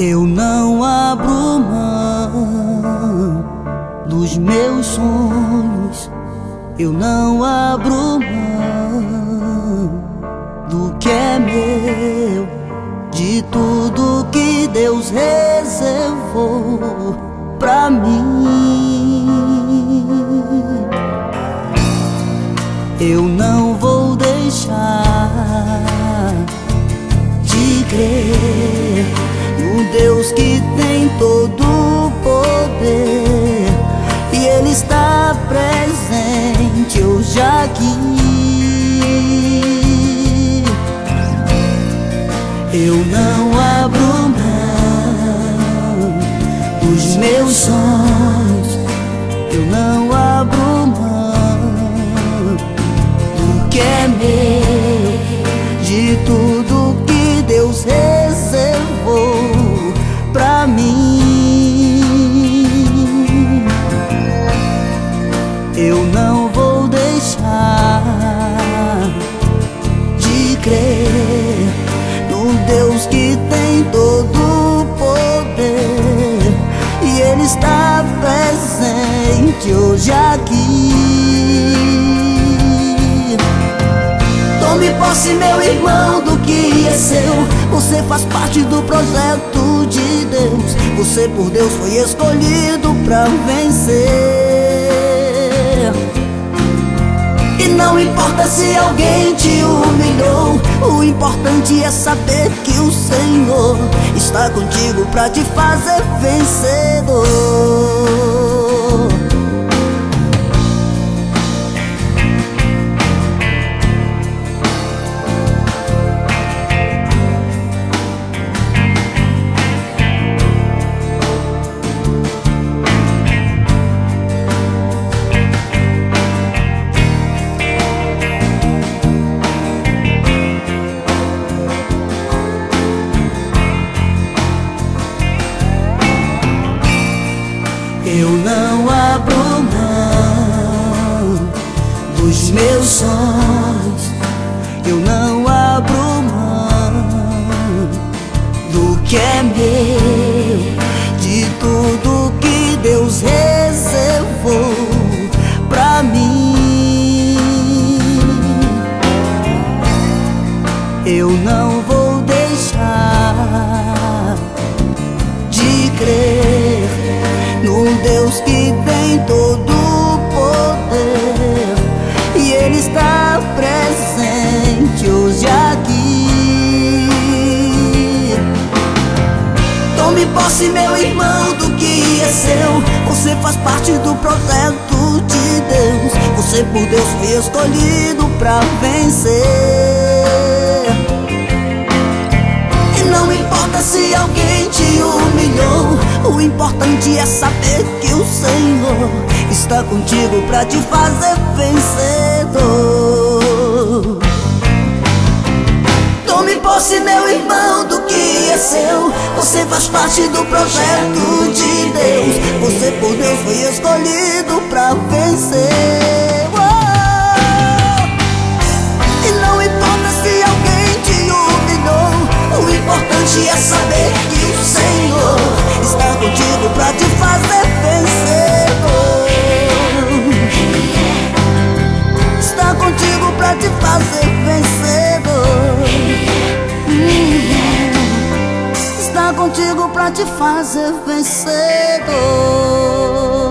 Eu não abro mão dos meus sonhos, eu não abro mão do que é meu, de tudo que Deus reservou pra mim. Eu não vou deixar de crer no Deus que tem todo o poder, e Ele está presente hoje aqui. Eu não abro mão dos meus sonhos, eu não abro mão do que é meu, de tudo que Deus reservou pra mim. Eu não vou deixar de crer no Deus que tem todo o poder, e Ele está presente hoje aqui. Tome posse, meu irmão, do que é seu. Você faz parte do projeto de Deus. Você por Deus foi escolhido pra vencer. E não importa se alguém te humilhou, o importante é saber que o Senhor está contigo pra te fazer vencedor. Eu não abro mão dos meus sonhos, eu não abro mão do que é meu, de tudo que Deus reservou pra mim. Eu não vou deixar de crer no Deus que tem todo o poder, e Ele está presente hoje aqui. Tome posse, meu irmão, do que é seu. Você faz parte do projeto de Deus. Você por Deus foi escolhido pra vencer. E não importa se alguém te humilhou, o importante é saber que o Senhor está contigo pra te fazer vencedor. Tome posse, meu irmão, do que é seu. Você faz parte do projeto de Deus. Você por Deus foi escolhido pra vencer. E não importa se alguém te humilhou, o importante é saber que o Senhor está contigo pra te fazer vencedor. Está contigo pra te fazer vencedor. Está contigo pra te fazer vencedor.